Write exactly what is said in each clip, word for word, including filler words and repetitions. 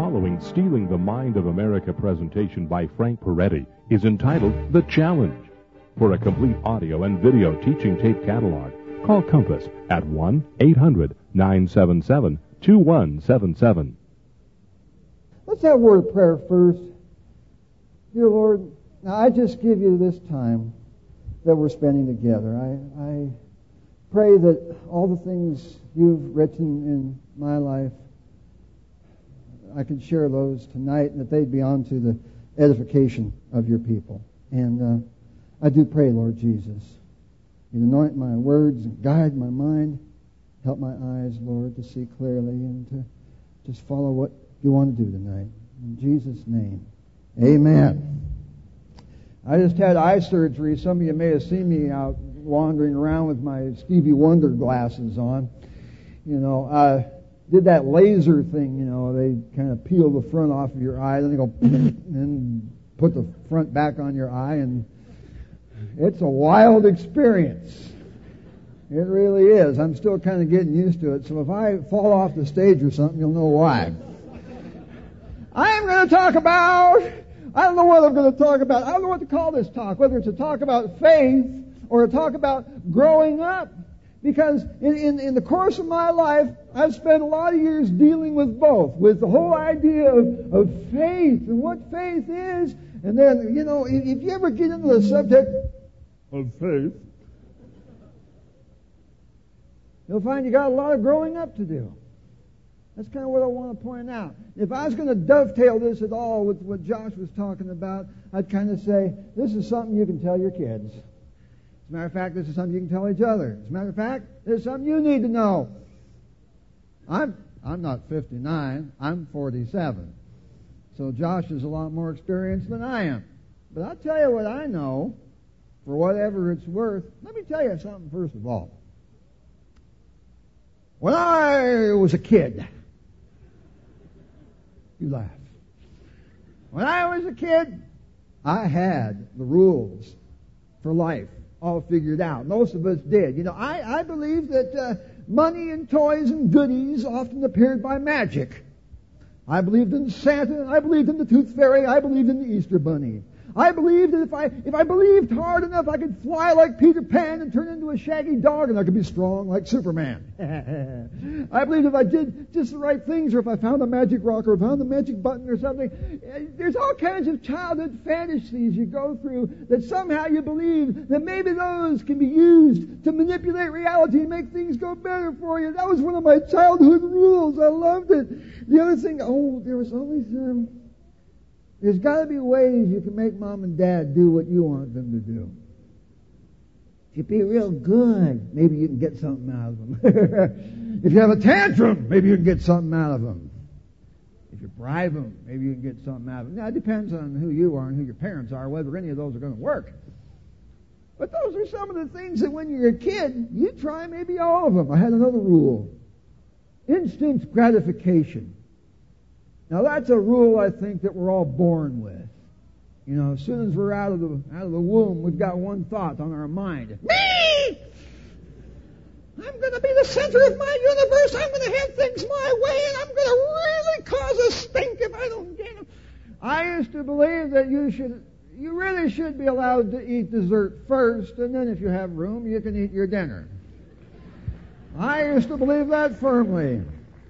following Stealing the Mind of America presentation by Frank Peretti is entitled The Challenge. For a complete audio and video teaching tape catalog, call Compass at one eight hundred nine seven seven two one seven seven. Let's have a word of prayer first. Dear Lord, now I just give you this time that we're spending together. I, I pray that all the things you've written in my life, I could share those tonight, and that they'd be on to the edification of your people. And uh, I do pray, Lord Jesus, you'd anoint my words and guide my mind, help my eyes, Lord, to see clearly and to just follow what you want to do tonight. In Jesus' name, amen. I just had eye surgery. Some of you may have seen me out wandering around with my Stevie Wonder glasses on. You know, I did that laser thing, you know, they kind of peel the front off of your eye, then they go and put the front back on your eye, and it's a wild experience. It really is. I'm still kind of getting used to it, so if I fall off the stage or something, you'll know why. I'm going to talk about, I don't know what I'm going to talk about. I don't know what to call this talk, whether it's a talk about faith or a talk about growing up. Because in, in, in the course of my life, I've spent a lot of years dealing with both, with the whole idea of, of faith and what faith is. And then, you know, if, if you ever get into the subject of faith, you'll find you got a lot of growing up to do. That's kind of what I want to point out. If I was going to dovetail this at all with what Josh was talking about, I'd kind of say, this is something you can tell your kids. As a matter of fact, this is something you can tell each other. As a matter of fact, this is something you need to know. I'm I'm not fifty-nine. I'm forty-seven. So Josh is a lot more experienced than I am. But I'll tell you what I know, for whatever it's worth. Let me tell you something first of all. When I was a kid, you laugh. When I was a kid, I had the rules for life all figured out. Most of us did. You know, I, I believe that uh, money and toys and goodies often appeared by magic. I believed in Santa. I believed in the Tooth Fairy. I believed in the Easter Bunny. I believed that if I if I believed hard enough, I could fly like Peter Pan and turn into a shaggy dog, and I could be strong like Superman. I believed if I did just the right things, or if I found a magic rock, or found the magic button or something. There's all kinds of childhood fantasies you go through that somehow you believe that maybe those can be used to manipulate reality and make things go better for you. That was one of my childhood rules. I loved it. The other thing, oh, there was always... Um, There's got to be ways you can make mom and dad do what you want them to do. If you be real good, maybe you can get something out of them. If you have a tantrum, maybe you can get something out of them. If you bribe them, maybe you can get something out of them. Now, it depends on who you are and who your parents are, whether any of those are going to work. But those are some of the things that when you're a kid, you try maybe all of them. I had another rule. Instant gratification. Now that's a rule I think that we're all born with. You know, as soon as we're out of the out of the womb, we've got one thought on our mind. Me! I'm going to be the center of my universe. I'm going to have things my way, and I'm going to really cause a stink if I don't get them. I used to believe that you should, you really should be allowed to eat dessert first, and then if you have room, you can eat your dinner. I used to believe that firmly.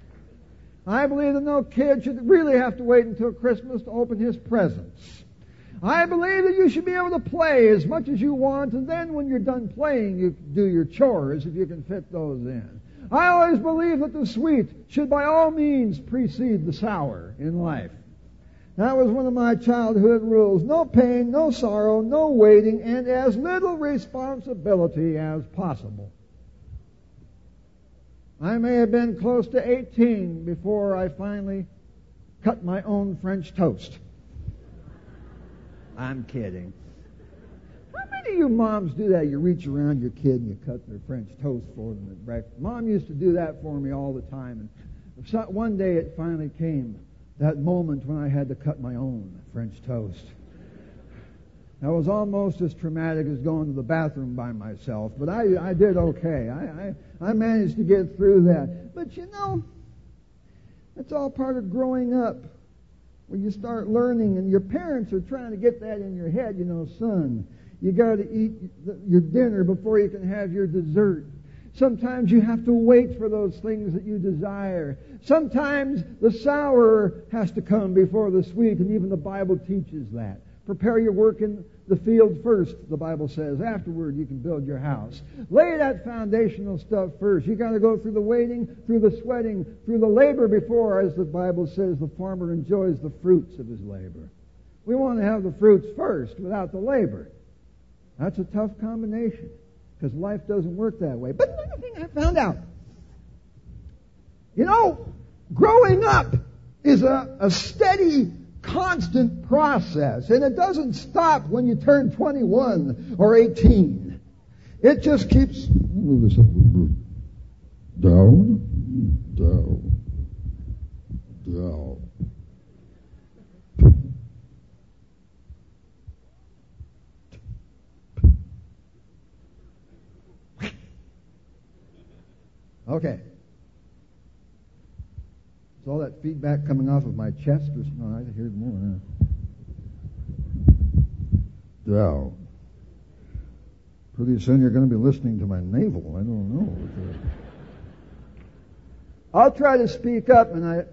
I believe that no kid should really have to wait until Christmas to open his presents. I believe that you should be able to play as much as you want, and then when you're done playing, you do your chores if you can fit those in. I always believe that the sweet should by all means precede the sour in life. That was one of my childhood rules. No pain, no sorrow, no waiting, and as little responsibility as possible. I may have been close to eighteen before I finally cut my own French toast. I'm kidding. How many of you moms do that? You reach around your kid and you cut their French toast for them at breakfast. Mom used to do that for me all the time. And so one day it finally came, that moment when I had to cut my own French toast. That was almost as traumatic as going to the bathroom by myself, but I, I did okay. I, I, I managed to get through that. But you know, that's all part of growing up. when you start learning, and your parents are trying to get that in your head, you know, son, you got to eat your dinner before you can have your dessert. Sometimes you have to wait for those things that you desire. Sometimes the sour has to come before the sweet, and even the Bible teaches that. Prepare your work in the field first, the Bible says. Afterward, you can build your house. Lay that foundational stuff first. You got to go through the waiting, through the sweating, through the labor before, as the Bible says, the farmer enjoys the fruits of his labor. We want to have the fruits first without the labor. That's a tough combination, because life doesn't work that way. But another thing I found out, you know, growing up is a, a steady, constant process, and it doesn't stop when you turn twenty-one or eighteen. It just keeps move this up down, down, down. Okay. Is all that feedback coming off of my chest? Or no, I can hear it more now. Down. Pretty soon you're going to be listening to my navel. I don't know. I'll try to speak up, and I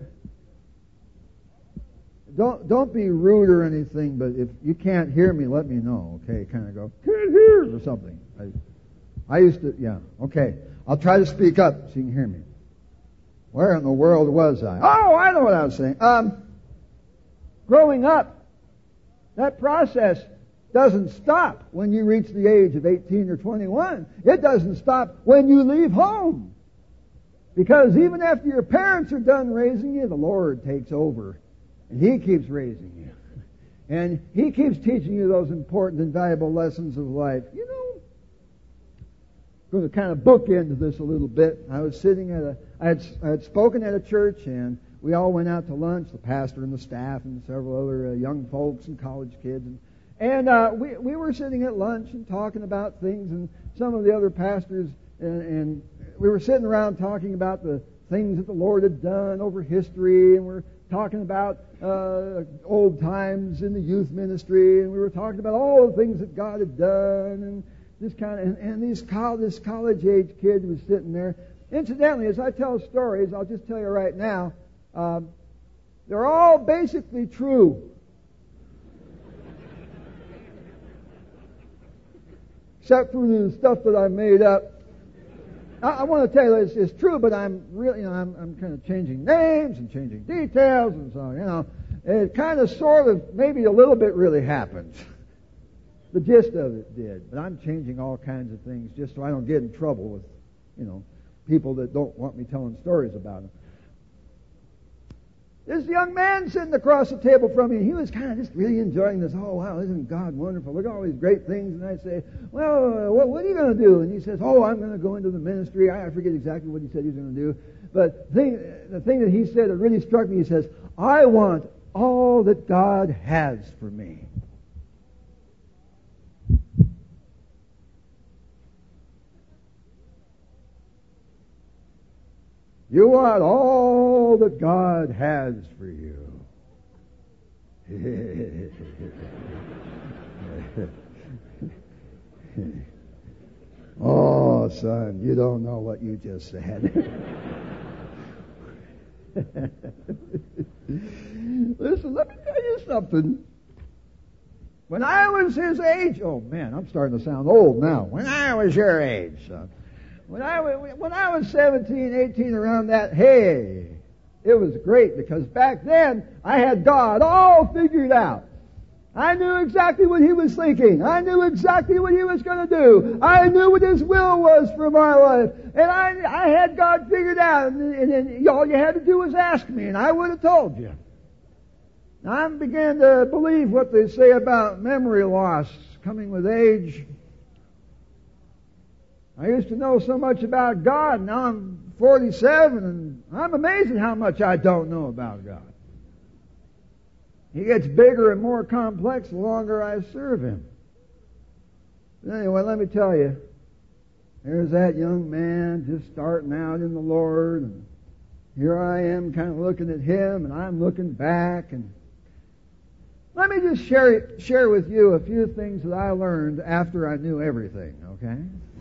don't don't be rude or anything. But if you can't hear me, let me know. Okay, kind of go can't hear or something. I I used to yeah. Okay, I'll try to speak up so you can hear me. Where in the world was I? Oh, I know what I was saying. Um, growing up, that process doesn't stop when you reach the age of eighteen or twenty-one. It doesn't stop when you leave home. Because even after your parents are done raising you, the Lord takes over. And He keeps raising you. And He keeps teaching you those important and valuable lessons of life. You know, I'm going to kind of bookend this a little bit. I was sitting at a, I had, I had spoken at a church, and we all went out to lunch, the pastor and the staff and several other uh, young folks and college kids. And, and uh, we, we were sitting at lunch and talking about things, and some of the other pastors, and, and we were sitting around talking about the things that the Lord had done over history, and we're talking about uh, old times in the youth ministry, and we were talking about all the things that God had done, and this kind of, and, and these college, this college-age kid was sitting there. Incidentally, as I tell stories, I'll just tell you right now, um, they're all basically true. Except for the stuff that I made up. I, I want to tell you it's, it's true, but I'm really, you know, I'm, I'm kind of changing names and changing details, and so, you know, it kind of, sort of, maybe a little bit really happened. The gist of it did, but I'm changing all kinds of things just so I don't get in trouble with, you know, people that don't want me telling stories about them. This young man sitting across the table from me, he was kind of just really enjoying this. Oh, wow, isn't God wonderful? Look at all these great things. And I say, well, what, what are you going to do? And he says, oh, I'm going to go into the ministry. I, I forget exactly what he said he was going to do. But the thing, the thing that he said that really struck me, he says, I want all that God has for me. You want all that God has for you. Oh, son, you don't know what you just said. Listen, let me tell you something. When I was his age, oh man, I'm starting to sound old now. When I was your age, son. When I, when I was seventeen, eighteen, around that, hey, it was great because back then I had God all figured out. I knew exactly what He was thinking. I knew exactly what He was going to do. I knew what His will was for my life. And I, I had God figured out. And, and, and all you had to do was ask me, and I would have told you. Now, I'm beginning to believe what they say about memory loss coming with age. I used to know so much about God. Now I'm forty-seven, and I'm amazed at how much I don't know about God. He gets bigger and more complex the longer I serve Him. But anyway, let me tell you, there's that young man just starting out in the Lord, and here I am kind of looking at him, and I'm looking back, and Let me just share share with you a few things that I learned after I knew everything, okay?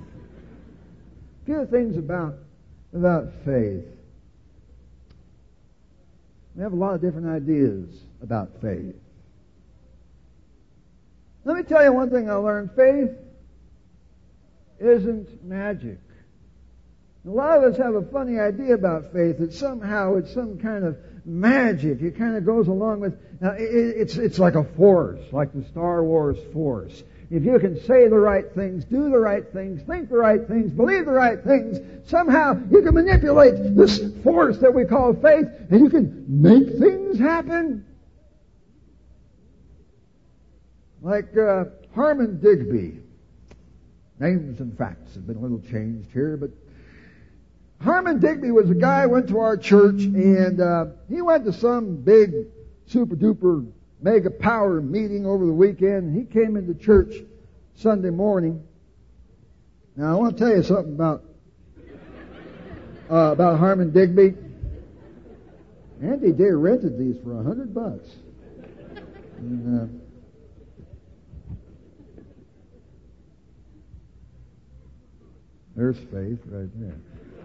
A few things about, about faith. We have a lot of different ideas about faith. Let me tell you one thing I learned. Faith isn't magic. A lot of us have a funny idea about faith, that somehow it's some kind of magic. It kind of goes along with, uh, it, it's, it's like a force, like the Star Wars force. If you can say the right things, do the right things, think the right things, believe the right things, somehow you can manipulate this force that we call faith, and you can make things happen. Like uh, Harmon Digby. Names and facts have been a little changed here, but Harmon Digby was a guy who went to our church, and uh, he went to some big, super-duper, mega-power meeting over the weekend, and he came into church Sunday morning. Now, I want to tell you something about uh, about Harmon Digby. Andy Day rented these for a hundred bucks. And, uh, there's faith right there.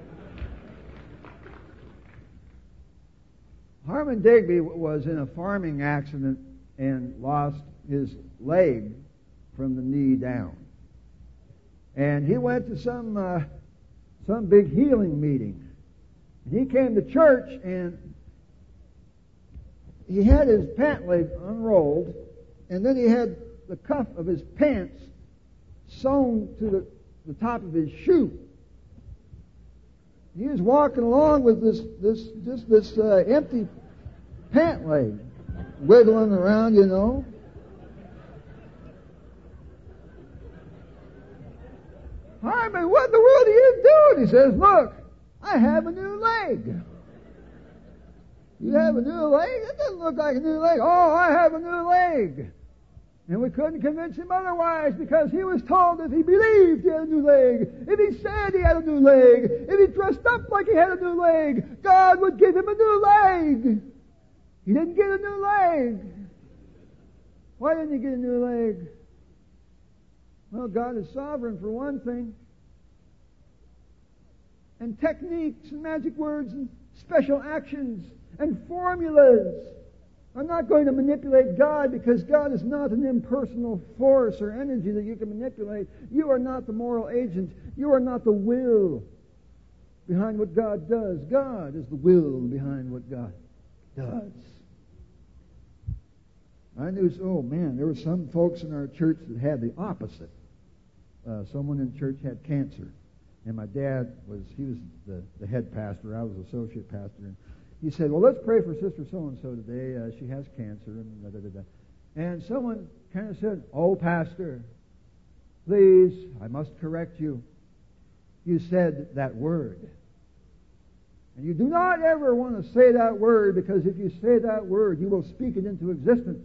Harmon Digby was in a farming accident and lost his leg from the knee down. And he went to some uh, some big healing meeting. And he came to church, and he had his pant leg unrolled, and then he had the cuff of his pants sewn to the, the top of his shoe. He was walking along with this, this, just this uh, empty pant leg, wiggling around, you know. Harmon, what in the world are you doing? He says, look, I have a new leg. You have a new leg? That doesn't look like a new leg. Oh, I have a new leg. And we couldn't convince him otherwise, because he was told if he believed he had a new leg, if he said he had a new leg, if he dressed up like he had a new leg, God would give him a new leg. He didn't get a new leg. Why didn't he get a new leg? Well, God is sovereign for one thing. And techniques and magic words and special actions and formulas are not going to manipulate God, because God is not an impersonal force or energy that you can manipulate. You are not the moral agent. You are not the will behind what God does. God is the will behind what God does. I knew, oh man, there were some folks in our church that had the opposite. Uh, someone in church had cancer, and my dad was, he was the, the head pastor, I was associate pastor, and he said, well, let's pray for Sister So-and-so today. Uh, she has cancer. And, da, da, da, da. And someone kind of said, oh, Pastor, please, I must correct you. You said that word. And you do not ever want to say that word, because if you say that word, you will speak it into existence.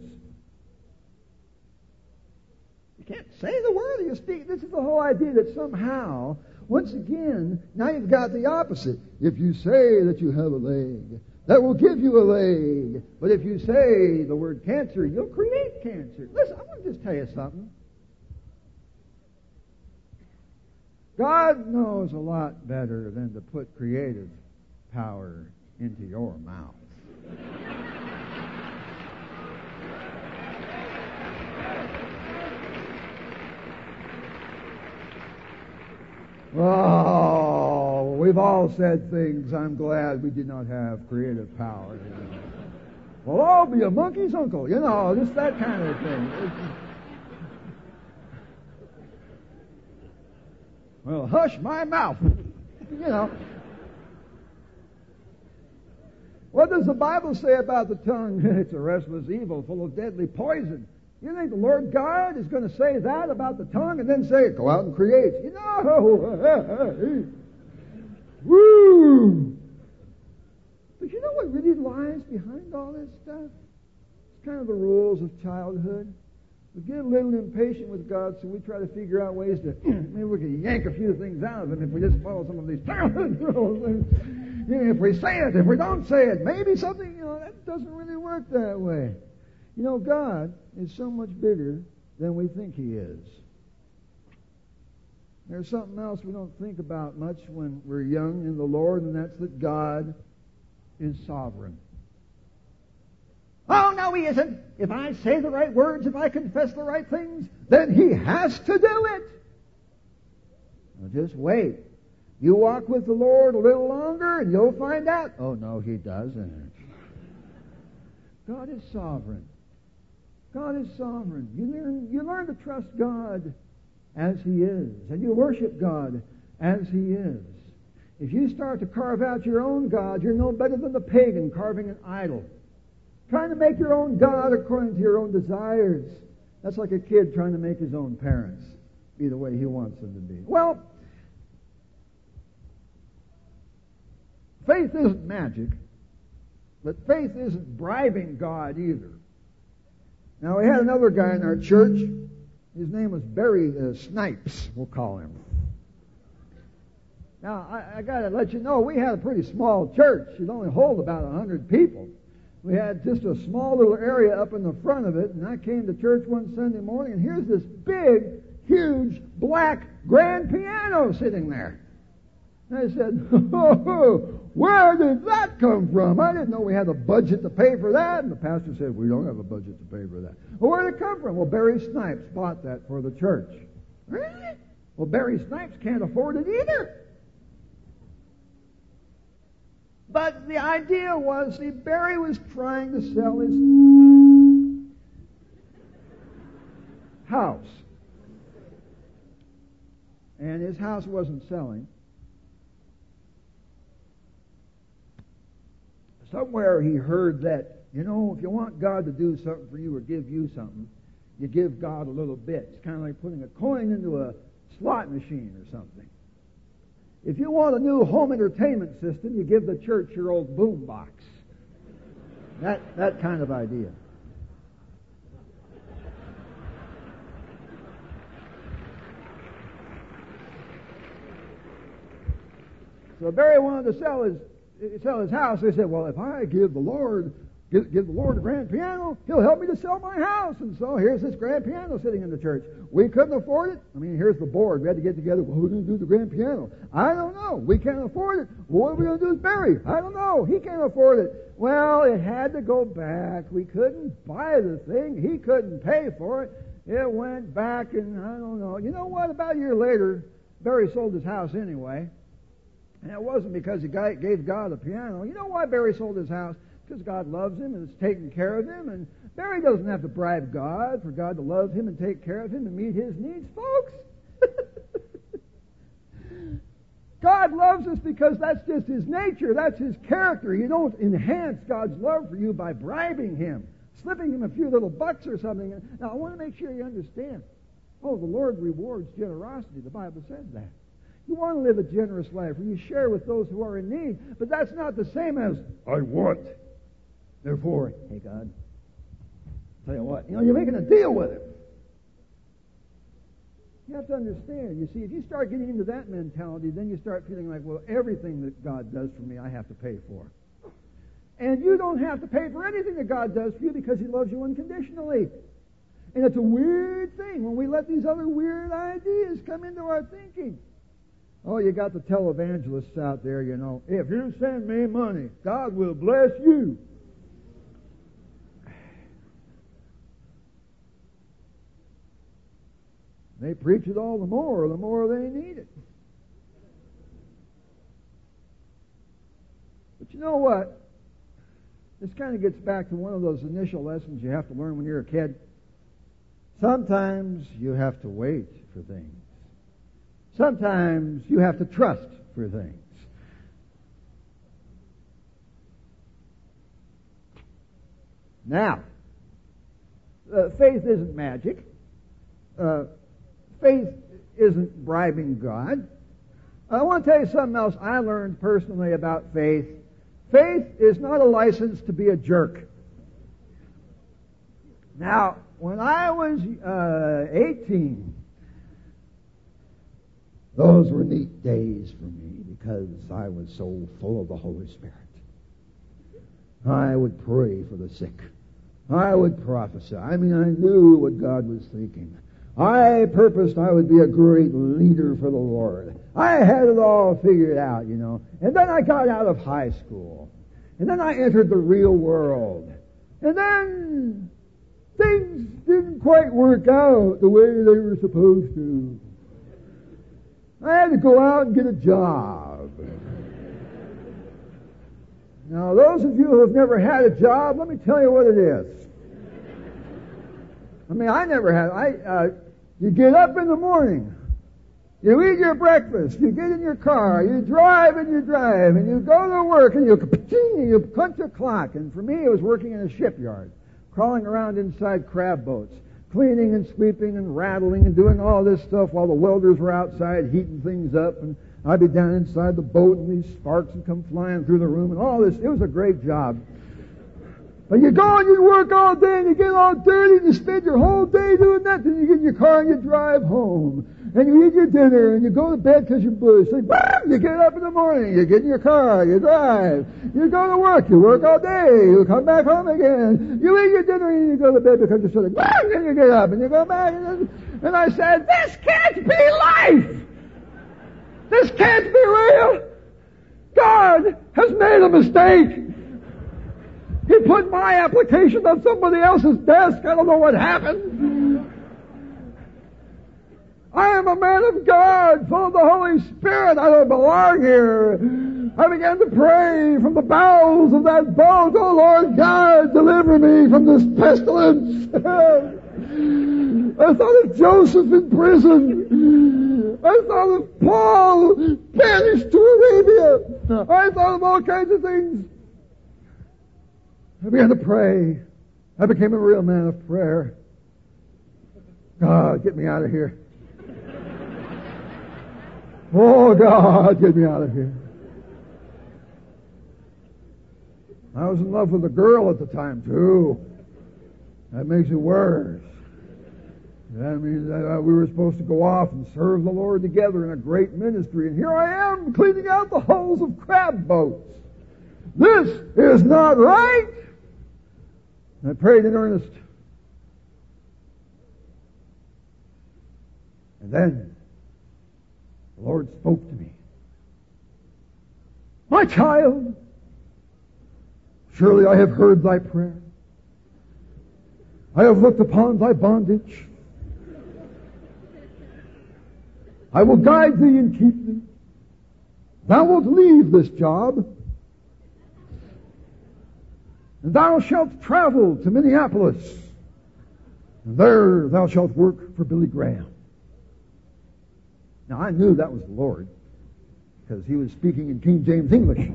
You can't say the word, you speak. This is the whole idea that somehow, once again, now you've got the opposite. If you say that you have a leg, that will give you a leg. But if you say the word cancer, you'll create cancer. Listen, I want to just tell you something. God knows a lot better than to put creative power into your mouth. Oh, we've all said things. I'm glad we did not have creative power. You know. Well, I'll be a monkey's uncle. You know, just that kind of thing. Well, hush my mouth. You know. What does the Bible say about the tongue? It's a restless evil full of deadly poison. You think the Lord God is going to say that about the tongue and then say, go out and create? You know, woo! But you know what really lies behind all this stuff? It's kind of the rules of childhood. We get a little impatient with God, so we try to figure out ways to, maybe we can yank a few things out of Him if we just follow some of these childhood rules. You know, if we say it, if we don't say it, maybe something, you know, that doesn't really work that way. You know, God is so much bigger than we think He is. There's something else we don't think about much when we're young in the Lord, and that's that God is sovereign. Oh, no, He isn't. If I say the right words, if I confess the right things, then He has to do it. Now just wait. You walk with the Lord a little longer, and you'll find out. Oh, no, He doesn't. God is sovereign. God is sovereign. You learn, you learn to trust God as He is, and you worship God as He is. If you start to carve out your own God, you're no better than the pagan carving an idol. Trying to make your own God according to your own desires. That's like a kid trying to make his own parents be the way he wants them to be. Well, faith isn't magic, but faith isn't bribing God either. Now, we had another guy in our church. His name was Barry uh, Snipes, we'll call him. Now, I, I got to let you know, we had a pretty small church. It only hold about a hundred people. We had just a small little area up in the front of it, and I came to church one Sunday morning, and here's this big, huge, black grand piano sitting there. And I said, oh, where did that come from? I didn't know we had a budget to pay for that. And the pastor said, we don't have a budget to pay for that. Well, where did it come from? Well, Barry Snipes bought that for the church. Really? Well, Barry Snipes can't afford it either. But the idea was, see, Barry was trying to sell his house. And his house wasn't selling. Somewhere he heard that, you know, if you want God to do something for you or give you something, you give God a little bit. It's kind of like putting a coin into a slot machine or something. If you want a new home entertainment system, you give the church your old boom box. That, that kind of idea. So Barry wanted to sell his sell his house. They said, well, if I give the Lord give, give the Lord a grand piano, He'll help me to sell my house. And so here's this grand piano sitting in the church. We couldn't afford it. I mean, here's the board. We had to get together. Well, who's going to do the grand piano? I don't know. We can't afford it. Well, what are we going to do with Barry? I don't know. He can't afford it. Well, it had to go back. We couldn't buy the thing. He couldn't pay for it. It went back, and I don't know. You know what? About a year later, Barry sold his house anyway. And it wasn't because he gave God a piano. You know why Barry sold his house? Because God loves him and is taking care of him. And Barry doesn't have to bribe God for God to love him and take care of him and meet his needs, folks. God loves us because that's just His nature. That's His character. You don't enhance God's love for you by bribing Him, slipping Him a few little bucks or something. Now, I want to make sure you understand. Oh, the Lord rewards generosity. The Bible says that. You want to live a generous life where you share with those who are in need, but that's not the same as, I want. Therefore, hey, God, tell you what, you know, you're making a deal with Him. You have to understand. You see, if you start getting into that mentality, then you start feeling like, well, everything that God does for me, I have to pay for. And you don't have to pay for anything that God does for you because He loves you unconditionally. And it's a weird thing when we let these other weird ideas come into our thinking. Oh, you got the televangelists out there, you know. If you send me money, God will bless you. They preach it all the more, the more they need it. But you know what? This kind of gets back to one of those initial lessons you have to learn when you're a kid. Sometimes you have to wait for things. Sometimes you have to trust for things. Now, uh, faith isn't magic. Uh, faith isn't bribing God. I want to tell you something else I learned personally about faith. Faith is not a license to be a jerk. Now, when I was uh, eighteen, those were neat days for me because I was so full of the Holy Spirit. I would pray for the sick. I would prophesy. I mean, I knew what God was thinking. I purposed I would be a great leader for the Lord. I had it all figured out, you know. And then I got out of high school. And then I entered the real world. And then things didn't quite work out the way they were supposed to. I had to go out and get a job. Now, those of you who have never had a job, let me tell you what it is. I mean, I never had. I uh, you get up in the morning, you eat your breakfast, you get in your car, you drive and you drive, and you go to work, and you you punch a clock. And for me, it was working in a shipyard, crawling around inside crab boats, cleaning and sweeping and rattling and doing all this stuff while the welders were outside heating things up, and I'd be down inside the boat, and these sparks would come flying through the room, and all this. It was a great job. But you go and you work all day, and you get all dirty, and you spend your whole day doing that. Then you get in your car and you drive home, and you eat your dinner, and you go to bed because you're bush. So bam, you get up in the morning, you get in your car, you drive, you go to work, you work all day, you come back home again, you eat your dinner, and you go to bed because you're sort of bam, and you get up, and you go back, and, and I said, this can't be life! This can't be real! God has made a mistake! He put my application on somebody else's desk. I don't know what happened. I am a man of God, full of the Holy Spirit. I don't belong here. I began to pray from the bowels of that boat. Oh, Lord God, deliver me from this pestilence. I thought of Joseph in prison. I thought of Paul banished to Arabia. I thought of all kinds of things. I began to pray. I became a real man of prayer. God, get me out of here. Oh, God, get me out of here. I was in love with a girl at the time, too. That makes it worse. That means that uh, we were supposed to go off and serve the Lord together in a great ministry. And here I am cleaning out the hulls of crab boats. This is not right. And I prayed in earnest. And then the Lord spoke to me. My child, surely I have heard thy prayer. I have looked upon thy bondage. I will guide thee and keep thee. Thou wilt leave this job, and thou shalt travel to Minneapolis, and there thou shalt work for Billy Graham. Now, I knew that was the Lord, because he was speaking in King James English.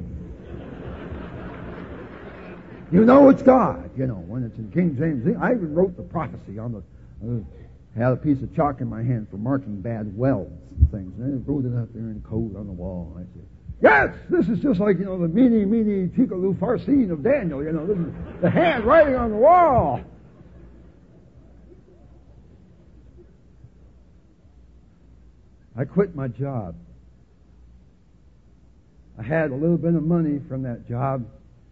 You know it's God, you know, when it's in King James English. I even wrote the prophecy on the... Uh, had a piece of chalk in my hand for marking bad welds and things. And I wrote it up there in code on the wall. I said, yes, this is just like, you know, the Mene, Mene, Tekel, Upharsin of Daniel. You know, this is the hand writing on the wall. I quit my job. I had a little bit of money from that job.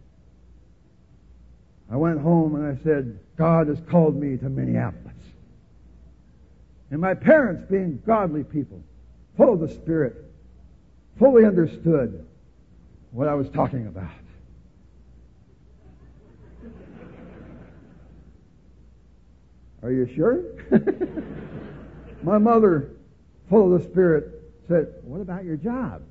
I went home and I said, God has called me to Minneapolis. And my parents, being godly people, full of the Spirit, fully understood what I was talking about. Are you sure? My mother, full of the Spirit, said, what about your job?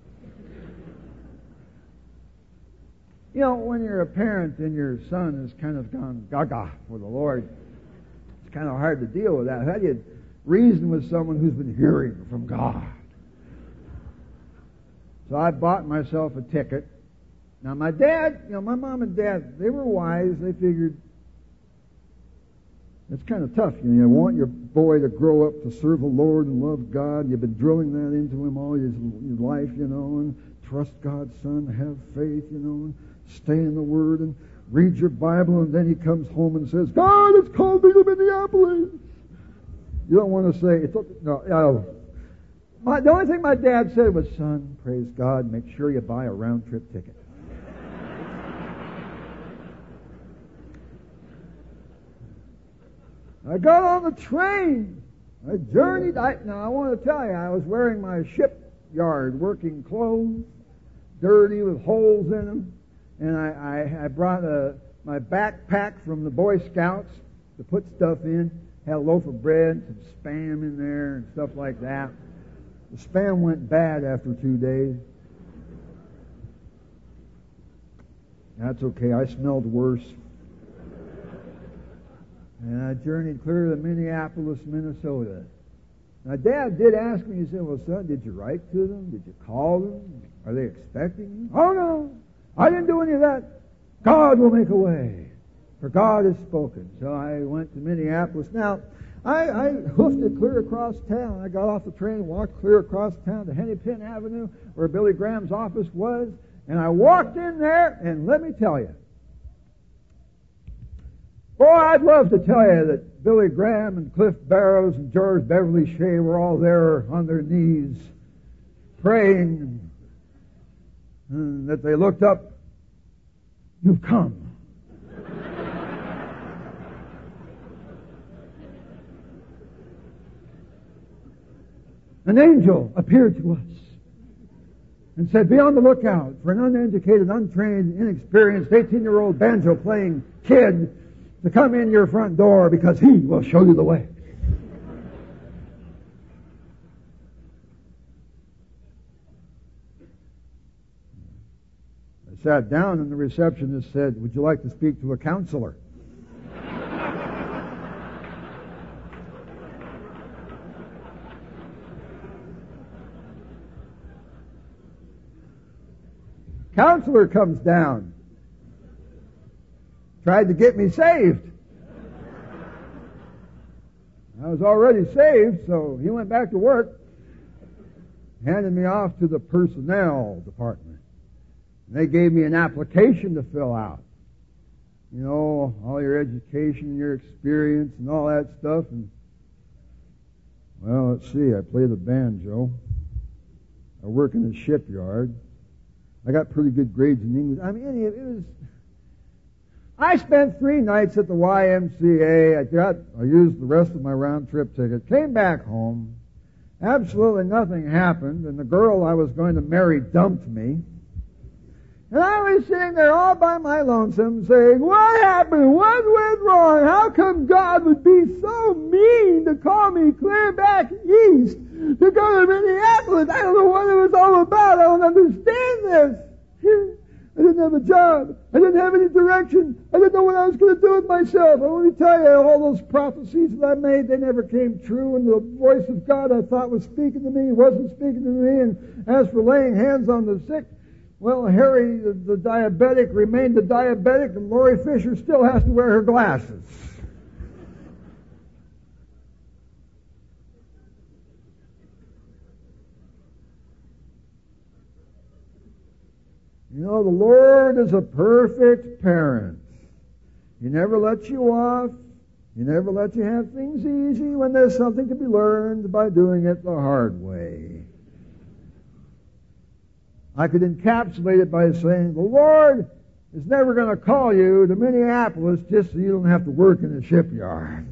You know, when you're a parent and your son has kind of gone gaga for the Lord, it's kind of hard to deal with that. How do you reason with someone who's been hearing from God? So I bought myself a ticket. Now my dad, you know, my mom and dad, they were wise. They figured it's kind of tough. You know, you want your boy to grow up to serve the Lord and love God. You've been drilling that into him all his, his life, you know, and trust God, son, have faith, you know, and stay in the Word and read your Bible. And then he comes home and says, God has called me to Minneapolis. You don't want to say, it's, no, no. My, the only thing my dad said was, son, praise God, make sure you buy a round-trip ticket. I got on the train. I journeyed. I, now, I want to tell you, I was wearing my shipyard working clothes, dirty with holes in them, and I, I, I brought a, my backpack from the Boy Scouts to put stuff in. Had a loaf of bread, some Spam in there, and stuff like that. The Spam went bad after two days. That's okay. I smelled worse. And I journeyed clear to Minneapolis, Minnesota. Now, Dad did ask me, he said, well, son, did you write to them? Did you call them? Are they expecting you? Oh, no. I didn't do any of that. God will make a way, for God has spoken. So I went to Minneapolis. Now, I, I hoofed it clear across town. I got off the train, walked clear across town to Hennepin Avenue, where Billy Graham's office was, and I walked in there, and let me tell you, boy, I'd love to tell you that Billy Graham and Cliff Barrows and George Beverly Shea were all there on their knees praying, and that they looked up, you've come. An angel appeared to us and said, be on the lookout for an uneducated, untrained, inexperienced eighteen-year-old banjo-playing kid to come in your front door because he will show you the way. I sat down and the receptionist said, would you like to speak to a counselor? Counselor comes down. Tried to get me saved. I was already saved, so he went back to work, handed me off to the personnel department. And they gave me an application to fill out. You know, all your education, your experience, and all that stuff. And well, let's see, I play the banjo. I work in a shipyard. I got pretty good grades in English. I mean, it was... I spent three nights at the Y M C A. I got, I used the rest of my round trip ticket. Came back home. Absolutely nothing happened, and the girl I was going to marry dumped me. And I was sitting there all by my lonesome saying, what happened? What went wrong? How come God would be so mean to call me clear back east to go to Minneapolis? I don't know what it was all about. I don't understand this. I didn't have a job. I didn't have any direction. I didn't know what I was going to do with myself. I want to tell you, all those prophecies that I made, they never came true. And the voice of God I thought was speaking to me wasn't speaking to me. And as for laying hands on the sick, well, Harry, the, the diabetic, remained a diabetic, and Lori Fisher still has to wear her glasses. You know, the Lord is a perfect parent. He never lets you off. He never lets you have things easy when there's something to be learned by doing it the hard way. I could encapsulate it by saying, the Lord is never going to call you to Minneapolis just so you don't have to work in a shipyard.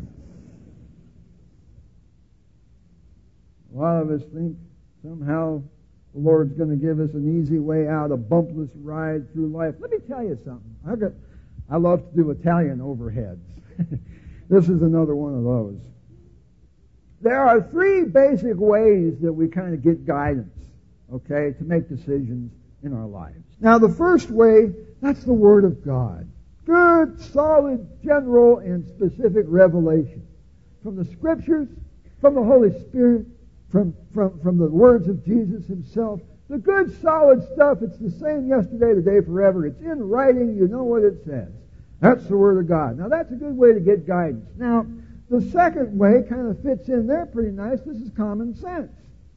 A lot of us think somehow the Lord's going to give us an easy way out, a bumpless ride through life. Let me tell you something. I got, I love to do Italian overheads. This is another one of those. There are three basic ways that we kind of get guidance, okay, to make decisions in our lives. Now, the first way, that's the Word of God. Good, solid, general, and specific revelation from the Scriptures, from the Holy Spirit, From, from, from the words of Jesus himself. The good, solid stuff, it's the same yesterday, today, forever. It's in writing. You know what it says. That's the Word of God. Now, that's a good way to get guidance. Now, the second way kind of fits in there pretty nice. This is common sense.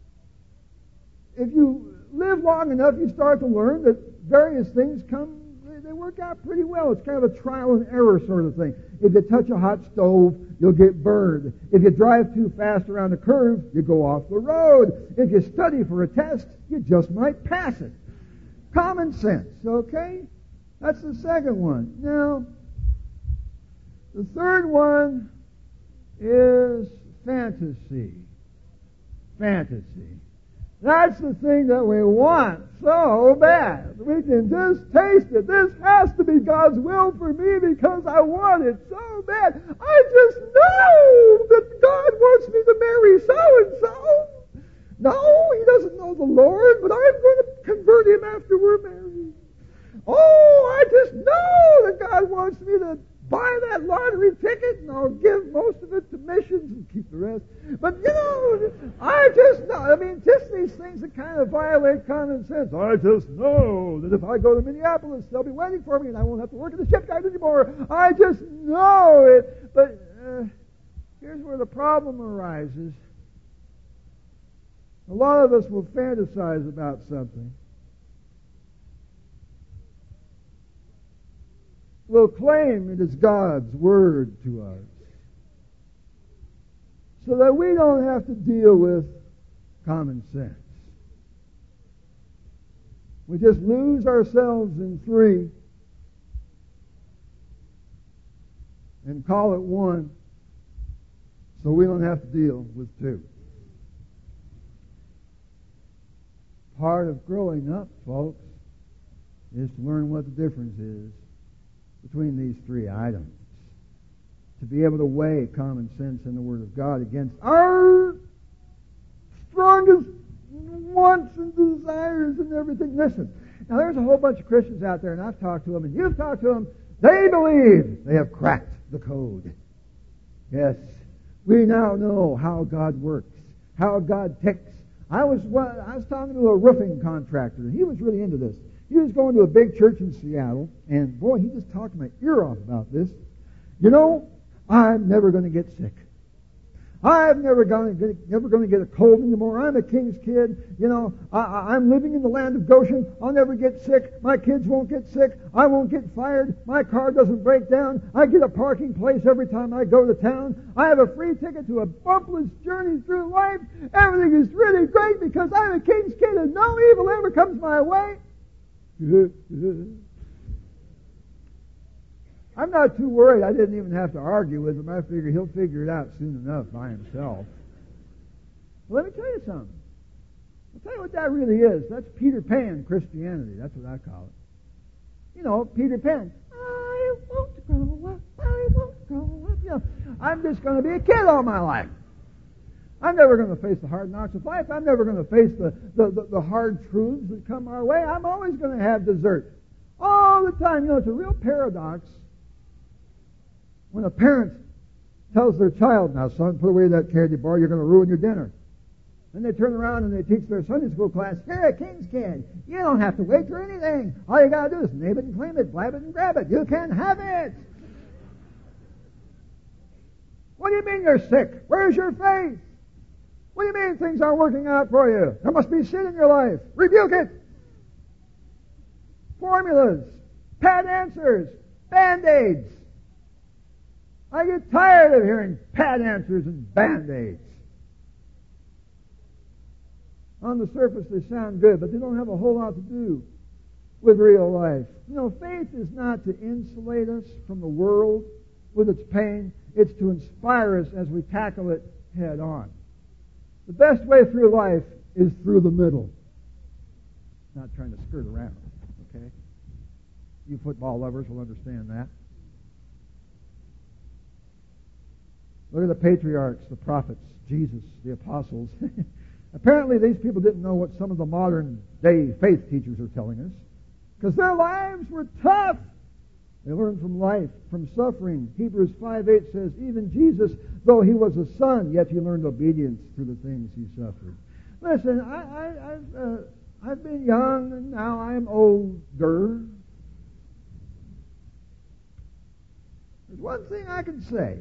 If you live long enough, you start to learn that various things come, they work out pretty well. It's kind of a trial and error sort of thing. If you touch a hot stove, you'll get burned. If you drive too fast around a curve, you go off the road. If you study for a test, you just might pass it. Common sense, okay? That's the second one. Now, the third one is fantasy. Fantasy. That's the thing that we want so bad. We can just taste it. This has to be God's will for me because I want it so bad. I just know that God wants me to marry so-and-so. No, he doesn't know the Lord, but I'm going to convert him after we're married. Oh, I just know that God wants me to buy that lottery ticket and I'll give most of it to missions and keep the rest. But, you know, I just know. I mean, just these things that kind of violate common sense. I just know that if I go to Minneapolis, they'll be waiting for me and I won't have to work at the shipyard anymore. I just know it. But uh, here's where the problem arises. A lot of us will fantasize about something. We'll claim it is God's Word to us so that we don't have to deal with common sense. We just lose ourselves in three and call it one so we don't have to deal with two. Part of growing up, folks, is to learn what the difference is between these three items. To be able to weigh common sense and the Word of God against our strongest wants and desires and everything. Listen, now there's a whole bunch of Christians out there, and I've talked to them, and you've talked to them. They believe they have cracked the code. Yes, we now know how God works, how God ticks. I was I was talking to a roofing contractor, and he was really into this. He was going to a big church in Seattle, and boy, he just talked my ear off about this. You know, I'm never going to get sick. I'm never going to get, never going to get a cold anymore. I'm a king's kid. You know, I, I'm living in the land of Goshen. I'll never get sick. My kids won't get sick. I won't get fired. My car doesn't break down. I get a parking place every time I go to town. I have a free ticket to a bumpless journey through life. Everything is really great because I'm a king's kid and no evil ever comes my way. I'm not too worried. I didn't even have to argue with him. I figure he'll figure it out soon enough by himself. Well, let me tell you something. I'll tell you what that really is. That's Peter Pan Christianity. That's what I call it. You know, Peter Pan. I won't grow up. I won't grow up. You know, I'm just going to be a kid all my life. I'm never going to face the hard knocks of life. I'm never going to face the, the, the, the hard truths that come our way. I'm always going to have dessert. All the time. You know, it's a real paradox when a parent tells their child, now son, put away that candy bar, you're going to ruin your dinner. Then they turn around and they teach their Sunday school class, you're a king's kid. You don't have to wait for anything. All you got to do is name it and claim it, blab it and grab it. You can have it. What do you mean you're sick? Where's your faith? What do you mean things aren't working out for you? There must be sin in your life. Rebuke it. Formulas, pat answers, band-aids. I get tired of hearing pat answers and band-aids. On the surface they sound good, but they don't have a whole lot to do with real life. You know, faith is not to insulate us from the world with its pain. It's to inspire us as we tackle it head on. The best way through life is through the middle. Not trying to skirt around, okay? You football lovers will understand that. Look at the patriarchs, the prophets, Jesus, the apostles. Apparently these people didn't know what some of the modern day faith teachers are telling us, because their lives were tough. They learned from life, from suffering. Hebrews five eight says, even Jesus, though he was a son, yet he learned obedience through the things he suffered. Listen, I, I, I've, uh, I've been young, and now I'm older. There's one thing I can say.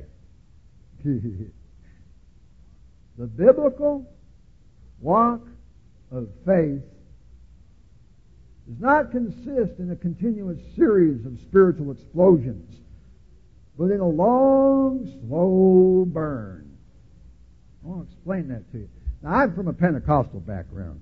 The biblical walk of faith does not consist in a continuous series of spiritual explosions, but in a long, slow burn. I want to explain that to you. Now, I'm from a Pentecostal background.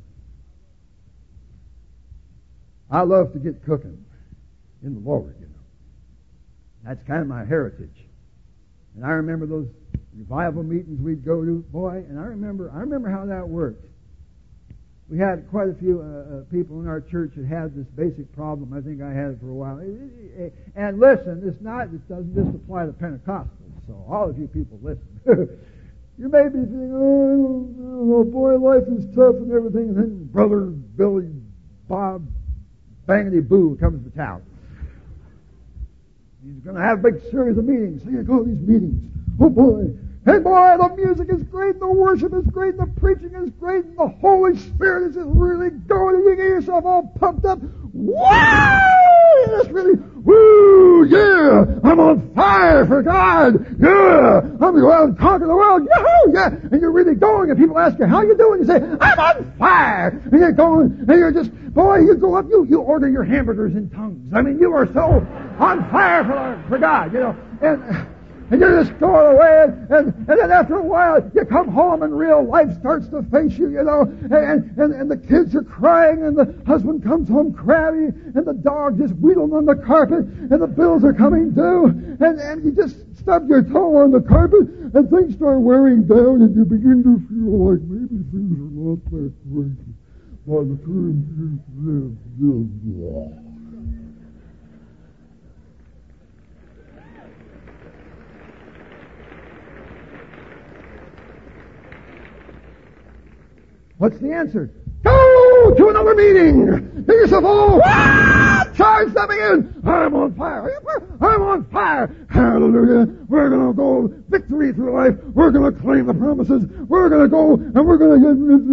I love to get cooking in the Lord, you know. That's kind of my heritage. And I remember those revival meetings we'd go to, boy, and I remember I remember how that worked. We had quite a few uh, uh, people in our church that had this basic problem. I think I had it for a while. And listen, it's not, it doesn't just apply to Pentecostals. So all of you people listen. You may be thinking, oh, oh, boy, life is tough and everything. And then Brother Billy Bob Bangity Boo comes to town. He's going to have a big series of meetings. So you go to these meetings. Oh, boy. Hey, boy, the music is great, and the worship is great, and the preaching is great, and the Holy Spirit is just really going, and you get yourself all pumped up. Wow! It's really, woo, yeah! I'm on fire for God! Yeah! I'm going to go out and conquer the world! Yahoo! Yeah! And you're really going, and people ask you, how you doing? You say, I'm on fire! And you're going, and you're just, boy, you go up, you, you order your hamburgers in tongues. I mean, you are so on fire for, for God, you know. And... And you just go away, and, and, and then after a while, you come home and real life starts to face you, you know, and, and, and the kids are crying, and the husband comes home crabby, and the dog just wheedling on the carpet, and the bills are coming due, and, and you just stub your toe on the carpet, and things start wearing down, and you begin to feel like maybe things are not that great by the time you live. What's the answer? Go to another meeting. Get yourself all ah, charged up again. I'm on fire. I'm on fire. Hallelujah. We're going to go victory through life. We're going to claim the promises. We're going to go and we're going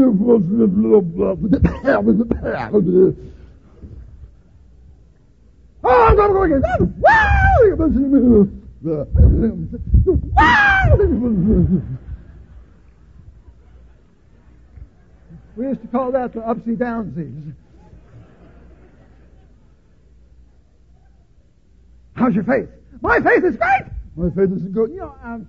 to get... Oh, I'm going to go again. We used to call that the upsy downsies. How's your faith? My faith is great. My faith is good. You know, um,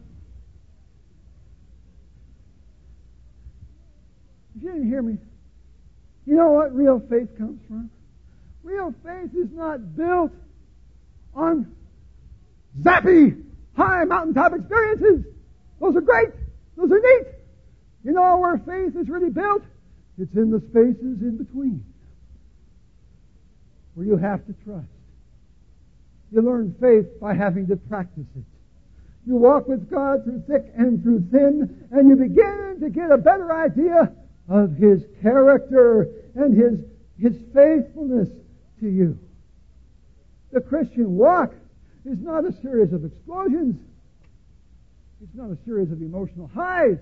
if you didn't hear me, you know what real faith comes from? Real faith is not built on zappy, high mountaintop experiences. Those are great. Those are neat. You know where faith is really built? It's in the spaces in between, where you have to trust. You learn faith by having to practice it. You walk with God through thick and through thin, and you begin to get a better idea of His character and His, His faithfulness to you. The Christian walk is not a series of explosions. It's not a series of emotional highs.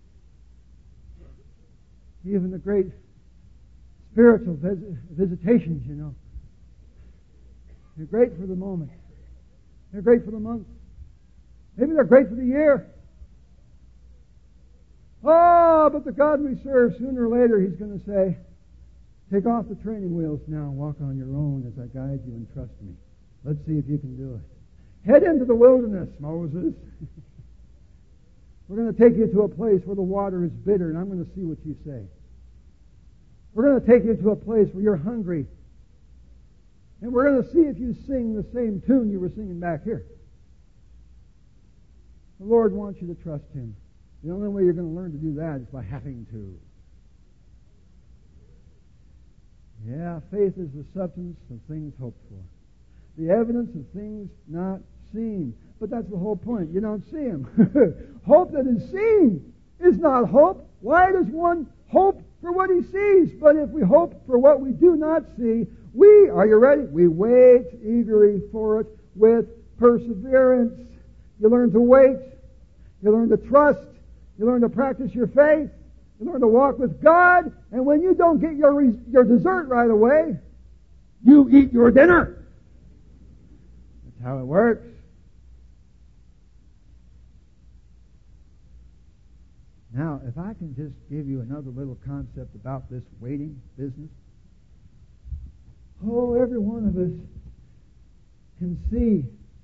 Even the great spiritual vis- visitations, you know. They're great for the moment. They're great for the month. Maybe they're great for the year. Oh, but the God we serve, sooner or later, He's going to say, take off the training wheels now and walk on your own as I guide you and trust me. Let's see if you can do it. Head into the wilderness, Moses. We're going to take you to a place where the water is bitter, and I'm going to see what you say. We're going to take you to a place where you're hungry, and we're going to see if you sing the same tune you were singing back here. The Lord wants you to trust Him. The only way you're going to learn to do that is by having to. Yeah, faith is the substance of things hoped for, the evidence of things not seen. But that's the whole point. You don't see Him. Hope that is seen is not hope. Why does one hope for what he sees? But if we hope for what we do not see, we, are you ready? We wait eagerly for it with perseverance. You learn to wait. You learn to trust. You learn to practice your faith. You learn to walk with God. And when you don't get your, your dessert right away, you eat your dinner. That's how it works. Now, if I can just give you another little concept about this waiting business. Oh, every one of us can see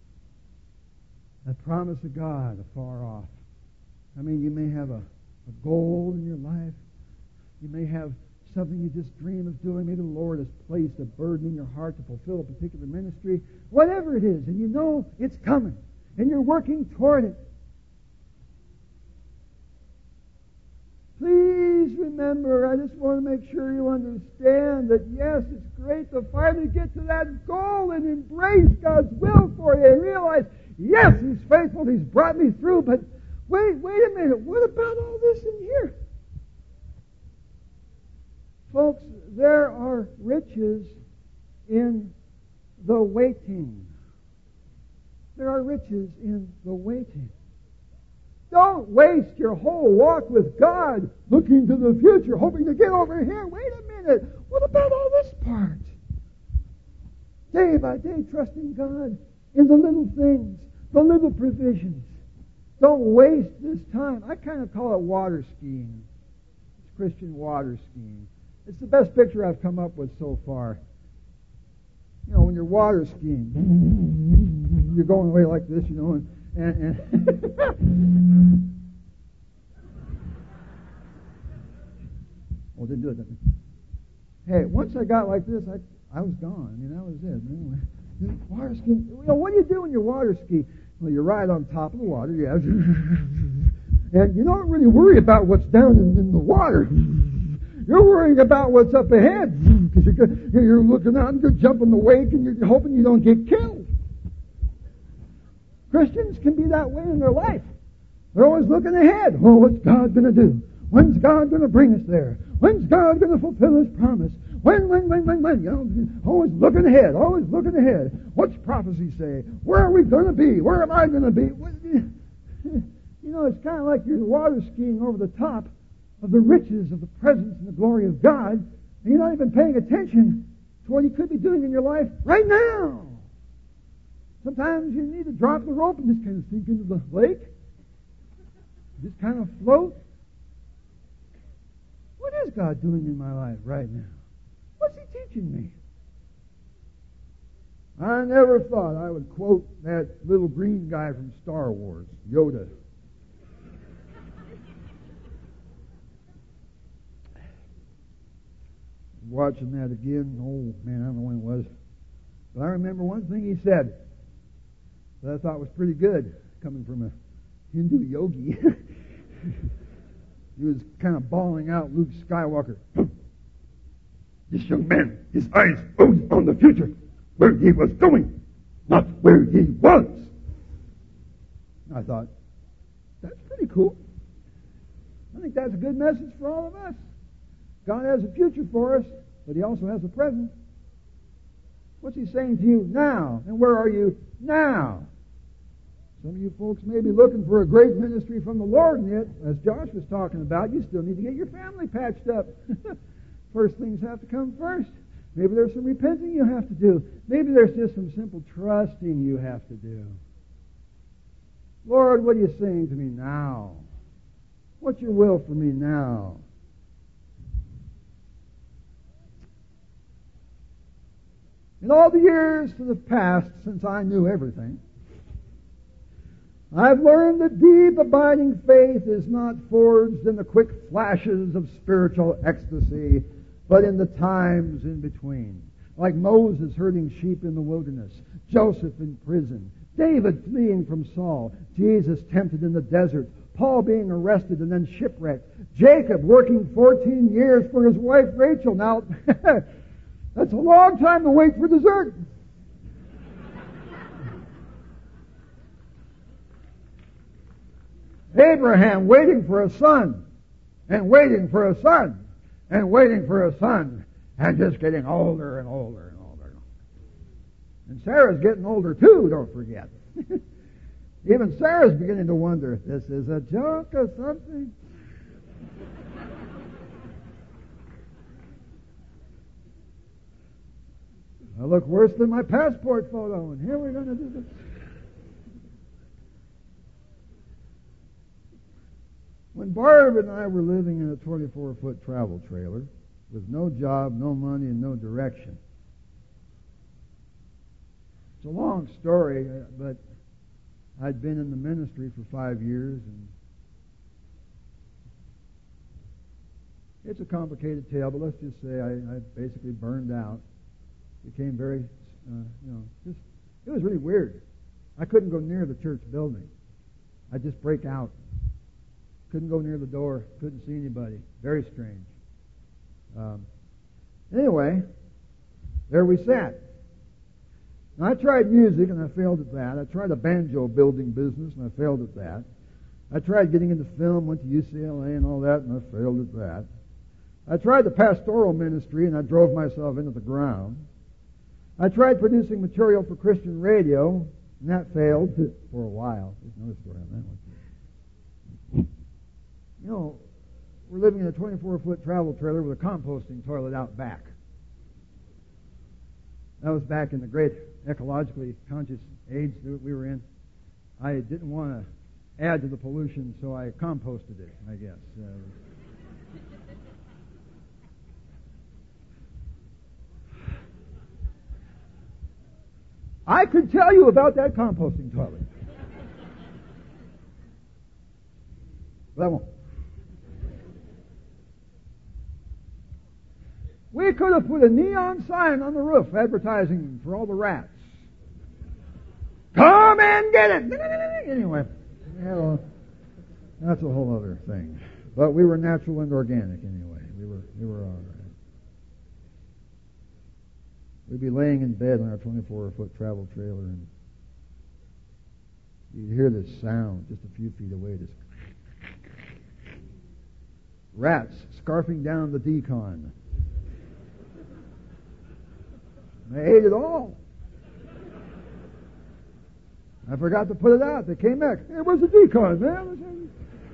a promise of God afar off. I mean, you may have a, a goal in your life. You may have something you just dream of doing. Maybe the Lord has placed a burden in your heart to fulfill a particular ministry. Whatever it is, and you know it's coming, and you're working toward it. please remember, I just want to make sure you understand that, yes, it's great to finally get to that goal and embrace God's will for you and realize, yes, He's faithful, He's brought me through, but wait, wait a minute, what about all this in here? Folks, there are riches in the waiting. There are riches in the waiting. Don't waste your whole walk with God looking to the future, hoping to get over here. Wait a minute. What about all this part? Day by day, trusting God in the little things, the little provisions. Don't waste this time. I kind of call it water skiing. It's Christian water skiing. It's the best picture I've come up with so far. You know, when you're water skiing, you're going away like this, you know, and And, and well, didn't do it. Didn't hey, once I got like this, I I was gone. I mean, that was it. Anyway, water ski. You know, what do you do when you water ski? Well, you ride on top of the water, yeah, and you don't really worry about what's down in, in the water. You're worrying about what's up ahead because you're, you're looking out and you're jumping the wake and you're hoping you don't get killed. Christians can be that way in their life. They're always looking ahead. Oh, what's God going to do? When's God going to bring us there? When's God going to fulfill His promise? When, when, when, when, when? You know, always looking ahead. Always looking ahead. What's prophecy say? Where are we going to be? Where am I going to be? You know, it's kind of like you're water skiing over the top of the riches of the presence and the glory of God, and you're not even paying attention to what He could be doing in your life right now. Sometimes you need to drop the rope and just kind of sink into the lake. Just kind of float. What is God doing in my life right now? What's He teaching me? I never thought I would quote that little green guy from Star Wars, Yoda. Watching that again, oh man, I don't know when it was. But I remember one thing he said that I thought was pretty good, coming from a Hindu yogi. He was kind of bawling out Luke Skywalker. This young man, his eyes focused on the future, where he was going, not where he was. I thought, that's pretty cool. I think that's a good message for all of us. God has a future for us, but He also has a present. What's He saying to you now? And where are you now? Some of you folks may be looking for a great ministry from the Lord, and yet, as Josh was talking about, you still need to get your family patched up. First things have to come first. Maybe there's some repenting you have to do. Maybe there's just some simple trusting you have to do. Lord, what are you saying to me now? What's your will for me now? In all the years to the past since I knew everything, I've learned that deep, abiding faith is not forged in the quick flashes of spiritual ecstasy, but in the times in between. Like Moses herding sheep in the wilderness, Joseph in prison, David fleeing from Saul, Jesus tempted in the desert, Paul being arrested and then shipwrecked, Jacob working fourteen years for his wife Rachel. Now, that's a long time to wait for dessert. Abraham waiting for a son, and waiting for a son, and waiting for a son, and just getting older and older and older. And Sarah's getting older too, don't forget. Even Sarah's beginning to wonder if this is a joke or something. I look worse than my passport photo, and here we're going to do this. When Barb and I were living in a twenty-four foot travel trailer with no job, no money, and no direction. It's a long story, but I'd been in the ministry for five years, and it's a complicated tale, but let's just say I, I basically burned out. Became very, uh, you know, just, it was really weird. I couldn't go near the church building. I'd just break out. Couldn't go near the door. Couldn't see anybody. Very strange. Um, anyway, there we sat. Now, I tried music, and I failed at that. I tried a banjo building business, and I failed at that. I tried getting into film, went to U C L A and all that, and I failed at that. I tried the pastoral ministry, and I drove myself into the ground. I tried producing material for Christian radio, and that failed for a while. There's another story on that one. You know, we're living in a twenty-four foot travel trailer with a composting toilet out back. That was back in the great ecologically conscious age that we were in. I didn't want to add to the pollution, so I composted it, I guess. Uh, I could tell you about that composting toilet. But I won't. We could have put a neon sign on the roof advertising for all the rats. Come and get it! Anyway, well, that's a whole other thing. But we were natural and organic anyway. We were, we were all right. We'd be laying in bed on our twenty-four foot travel trailer, and you'd hear this sound just a few feet away. This rats scarfing down the decon. They ate it all. I forgot to put it out. They came back. Hey, where's the decon, man?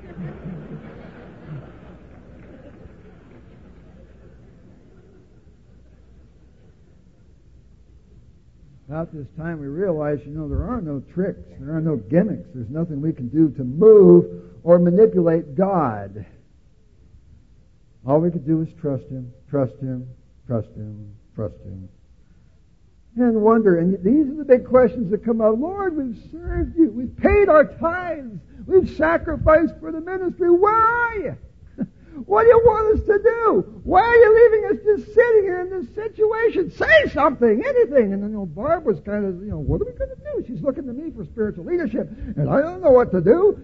About this time we realized, you know, there are no tricks. There are no gimmicks. There's nothing we can do to move or manipulate God. All we could do is trust Him, trust Him, trust Him, trust Him. And wonder, and these are the big questions that come up. Lord, we've served You. We've paid our tithes. We've sacrificed for the ministry. Where are You? What do You want us to do? Why are You leaving us just sitting here in this situation? Say something, anything. And then, you know, Barb was kind of, you know, what are we going to do? She's looking to me for spiritual leadership, and I don't know what to do.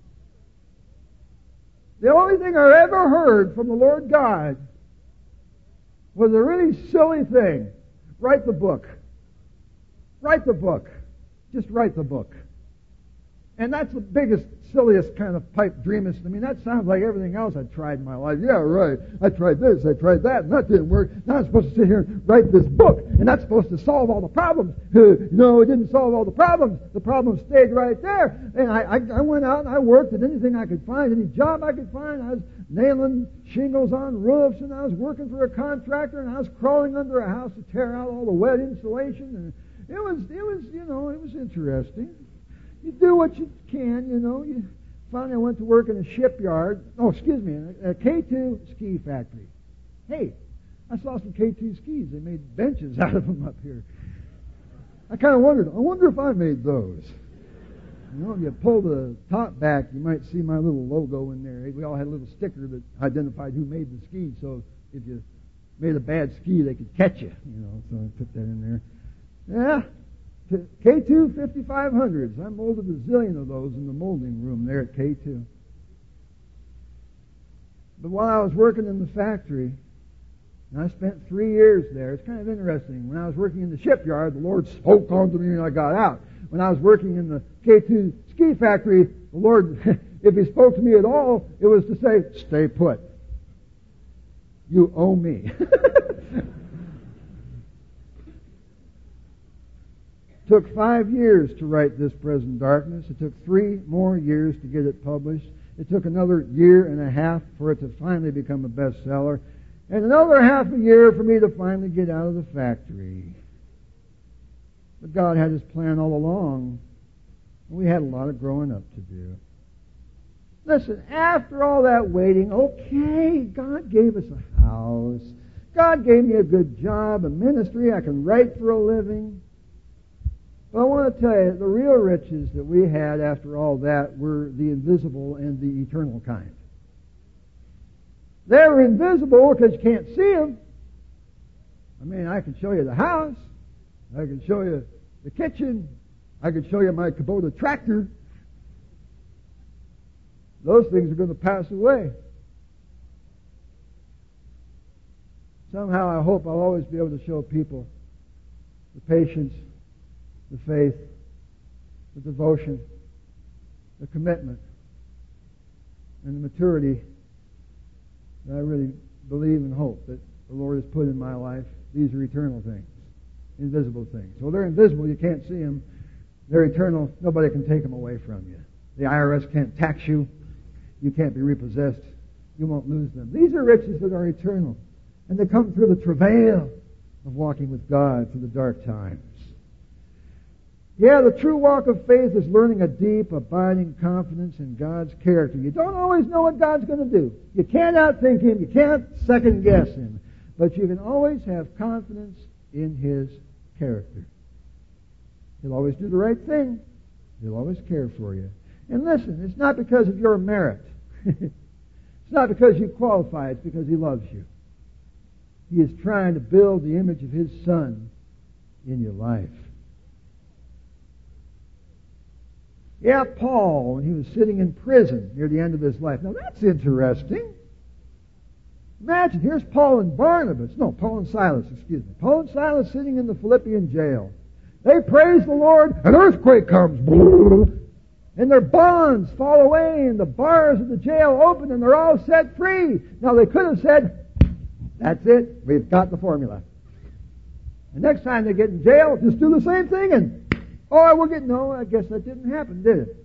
The only thing I ever heard from the Lord God was a really silly thing. Write the book. Write the book. Just write the book. And that's the biggest, silliest kind of pipe dreamist. I mean, that sounds like everything else I've tried in my life. Yeah, right. I tried this, I tried that, and that didn't work. Now I'm supposed to sit here and write this book, and that's supposed to solve all the problems. Uh, no, it didn't solve all the problems. The problems stayed right there. And I, I, I went out and I worked at anything I could find, any job I could find. I was nailing shingles on roofs, and I was working for a contractor, and I was crawling under a house to tear out all the wet insulation. And it was, it was, you know, it was interesting. You do what you can, you know. You finally I went to work in a shipyard. Oh, excuse me, a K two ski factory. Hey, I saw some K two skis. They made benches out of them up here. I kind of wondered, I wonder if I made those. You know, if you pull the top back, you might see my little logo in there. We all had a little sticker that identified who made the ski, so if you made a bad ski, they could catch you. You know, so I put that in there. Yeah. K two fifty-five hundreds. I molded a zillion of those in the molding room there at K two. But while I was working in the factory, and I spent three years there, it's kind of interesting. When I was working in the shipyard, the Lord spoke onto me and I got out. When I was working in the K two ski factory, the Lord, if He spoke to me at all, it was to say, stay put. You owe me. It took five years to write This Present Darkness. It took three more years to get it published. It took another year and a half for it to finally become a bestseller. And another half a year for me to finally get out of the factory. But God had His plan all along. And we had a lot of growing up to do. Listen, after all that waiting, okay, God gave us a house. God gave me a good job, a ministry. I can write for a living. But I want to tell you, the real riches that we had after all that were the invisible and the eternal kind. They were invisible because you can't see them. I mean, I can show you the house. I can show you the kitchen. I can show you my Kubota tractor. Those things are going to pass away. Somehow I hope I'll always be able to show people the patience, the faith, the devotion, the commitment, and the maturity that I really believe and hope that the Lord has put in my life. These are eternal things, invisible things. Well, they're invisible. You can't see them. They're eternal. Nobody can take them away from you. The I R S can't tax you. You can't be repossessed. You won't lose them. These are riches that are eternal. And they come through the travail of walking with God through the dark times. Yeah, the true walk of faith is learning a deep, abiding confidence in God's character. You don't always know what God's going to do. You can't outthink Him. You can't second guess Him. But you can always have confidence in His character. He'll always do the right thing. He'll always care for you. And listen, it's not because of your merit. It's not because you qualify. It's because He loves you. He is trying to build the image of His Son in your life. Yeah, Paul, when he was sitting in prison near the end of his life. Now that's interesting. Imagine, here's Paul and Barnabas. No, Paul and Silas, excuse me. Paul and Silas sitting in the Philippian jail. They praise the Lord, an earthquake comes. And their bonds fall away, and the bars of the jail open, and they're all set free. Now they could have said, that's it, we've got the formula. The next time they get in jail, just do the same thing, and oh, we'll get, no, I guess that didn't happen, did it?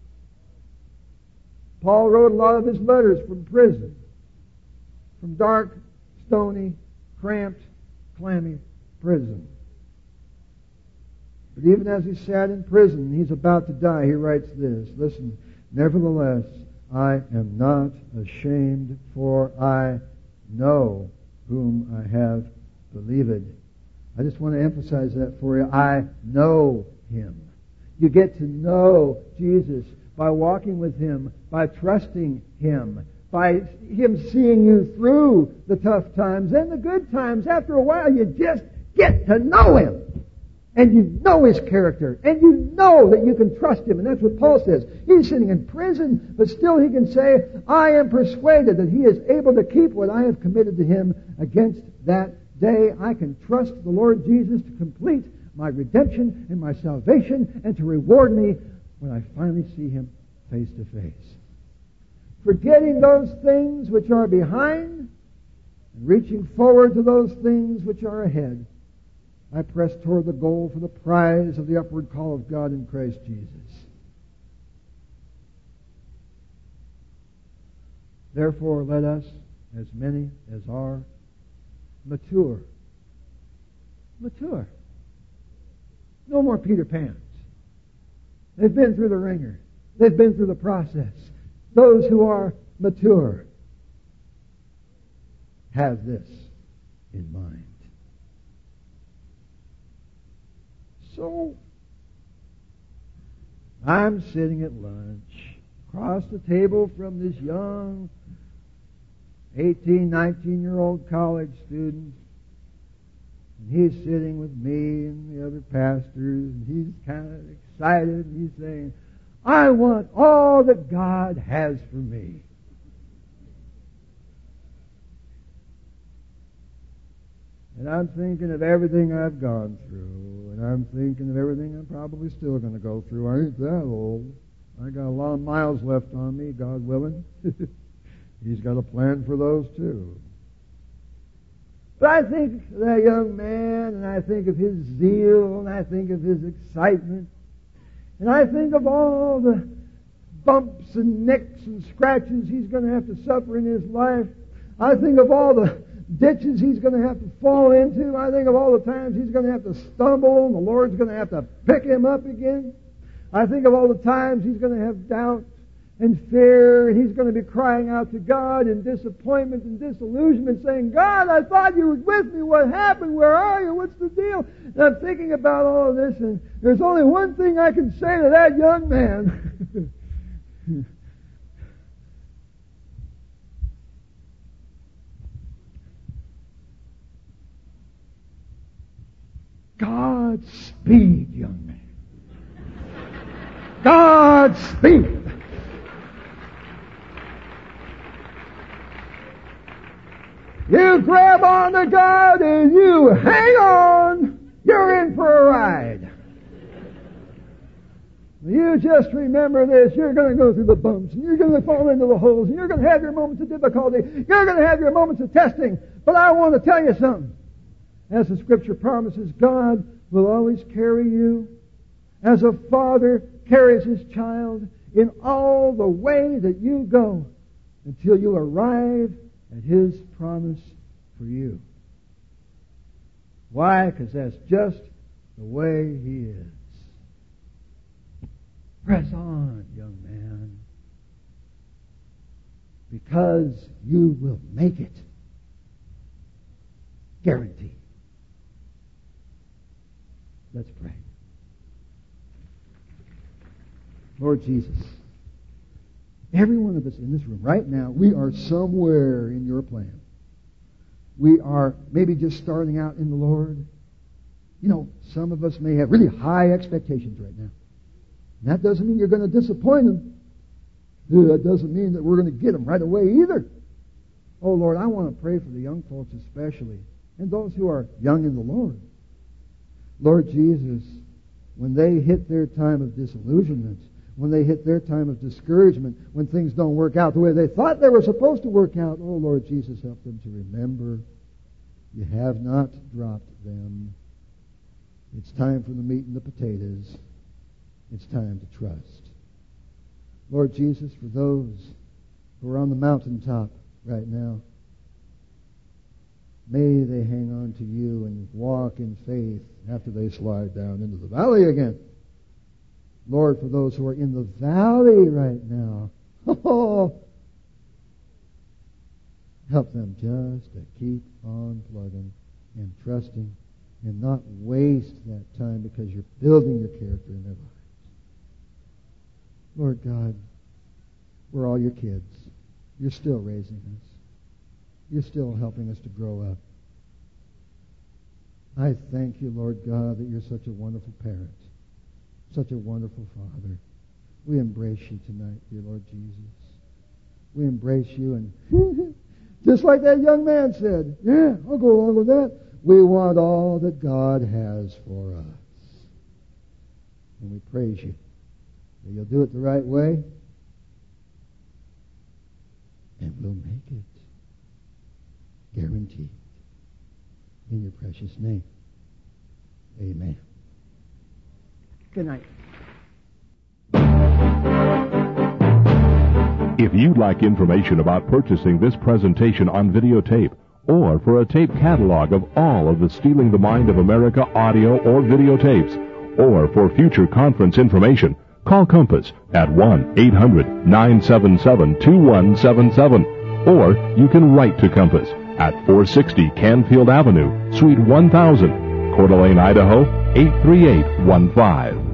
Paul wrote a lot of his letters from prison. From dark, stony, cramped, clammy prison. But even as he sat in prison, he's about to die, he writes this. Listen, nevertheless, I am not ashamed, for I know whom I have believed. I just want to emphasize that for you. I know Him. You get to know Jesus by walking with Him, by trusting Him, by Him seeing you through the tough times and the good times. After a while, you just get to know Him. And you know His character. And you know that you can trust Him. And that's what Paul says. He's sitting in prison, but still he can say, I am persuaded that He is able to keep what I have committed to Him against that day. I can trust the Lord Jesus to complete my redemption and my salvation and to reward me when I finally see Him face to face. Forgetting those things which are behind and reaching forward to those things which are ahead, I press toward the goal for the prize of the upward call of God in Christ Jesus. Therefore, let us, as many as are mature, mature. No more Peter Pans. They've been through the ringer. They've been through the process. Those who are mature have this in mind. So, I'm sitting at lunch across the table from this young eighteen, nineteen-year-old college student. And he's sitting with me and the other pastors, and he's kind of excited, and he's saying, I want all that God has for me. And I'm thinking of everything I've gone through, and I'm thinking of everything I'm probably still going to go through. I ain't that old. I got a lot of miles left on me, God willing. He's got a plan for those too. But I think of that young man, and I think of his zeal, and I think of his excitement, and I think of all the bumps and nicks and scratches he's going to have to suffer in his life. I think of all the ditches he's going to have to fall into. I think of all the times he's going to have to stumble, and the Lord's going to have to pick him up again. I think of all the times he's going to have doubt and fear, and he's going to be crying out to God in disappointment and disillusionment, saying, God, I thought you were with me. What happened? Where are you? What's the deal? And I'm thinking about all of this, and there's only one thing I can say to that young man. Godspeed, young man. Godspeed. You grab on to God and you hang on. You're in for a ride. You just remember this. You're going to go through the bumps, and you're going to fall into the holes, and you're going to have your moments of difficulty. You're going to have your moments of testing. But I want to tell you something. As the Scripture promises, God will always carry you as a father carries his child in all the way that you go until you arrive at His promise for you. Why? Because that's just the way He is. Press on, young man, because you will make it. Guaranteed. Let's pray. Lord Jesus, every one of us in this room right now, we are somewhere in your plan. We are maybe just starting out in the Lord. You know, some of us may have really high expectations right now. And that doesn't mean you're going to disappoint them. That doesn't mean that we're going to get them right away either. Oh, Lord, I want to pray for the young folks especially, and those who are young in the Lord. Lord Jesus, when they hit their time of disillusionment, when they hit their time of discouragement, when things don't work out the way they thought they were supposed to work out, oh, Lord Jesus, help them to remember you have not dropped them. It's time for the meat and the potatoes. It's time to trust. Lord Jesus, for those who are on the mountaintop right now, may they hang on to you and walk in faith after they slide down into the valley again. Lord, for those who are in the valley right now, oh, help them just to keep on plugging and trusting and not waste that time because you're building your character in their lives. Lord God, we're all your kids. You're still raising us. You're still helping us to grow up. I thank you, Lord God, that you're such a wonderful parent, such a wonderful Father. We embrace you tonight, dear Lord Jesus. We embrace you, and just like that young man said, yeah, I'll go along with that. We want all that God has for us. And we praise you that you'll do it the right way, and we'll make it. Guaranteed. In your precious name. Amen. Good night. If you'd like information about purchasing this presentation on videotape, or for a tape catalog of all of the Stealing the Mind of America audio or videotapes, or for future conference information, call Compass at one eight hundred nine seven seven two one seven seven, or you can write to Compass at four sixty Canfield Avenue, Suite one thousand, Coeur d'Alene, Idaho eight three eight one five.